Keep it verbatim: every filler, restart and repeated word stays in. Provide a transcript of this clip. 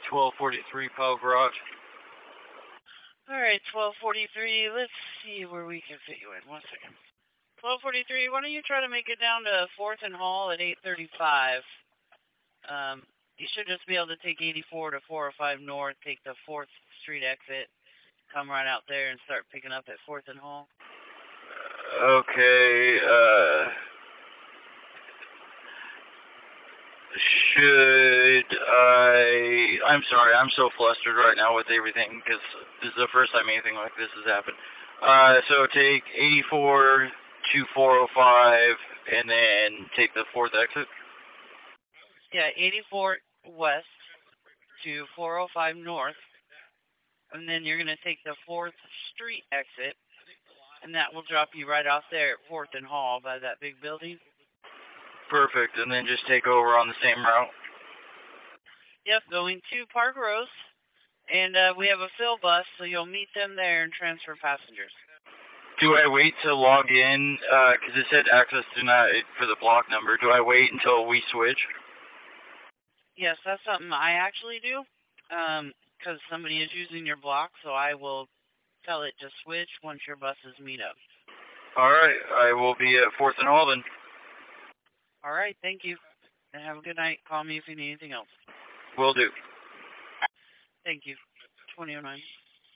twelve forty-three Powell Garage. Alright, twelve forty-three, let's see where we can fit you in. One second. twelve forty-three, why don't you try to make it down to fourth and Hall at eight thirty-five. Um, you should just be able to take eighty-four to four oh five North, take the fourth Street exit, come right out there and start picking up at fourth and Hall. Okay, uh... Should I... I'm sorry, I'm so flustered right now with everything, because this is the first time anything like this has happened. Uh, so take eighty-four to four oh five, and then take the fourth exit? Yeah, eighty-four west to four oh five north, and then you're going to take the fourth Street exit, and that will drop you right off there at fourth and Hall by that big building. Perfect, and then just take over on the same route? Yep, going to Park Rose, and uh, we have a fill bus, so you'll meet them there and transfer passengers. Do I wait to log in, because uh, it said access denied for the block number, do I wait until we switch? Yes, that's something I actually do, because um, somebody is using your block, so I will tell it to switch once your buses meet up. Alright, I will be at fourth and Hall then. Alright, thank you, and have a good night. Call me if you need anything else. Will do. Thank you. twenty oh nine.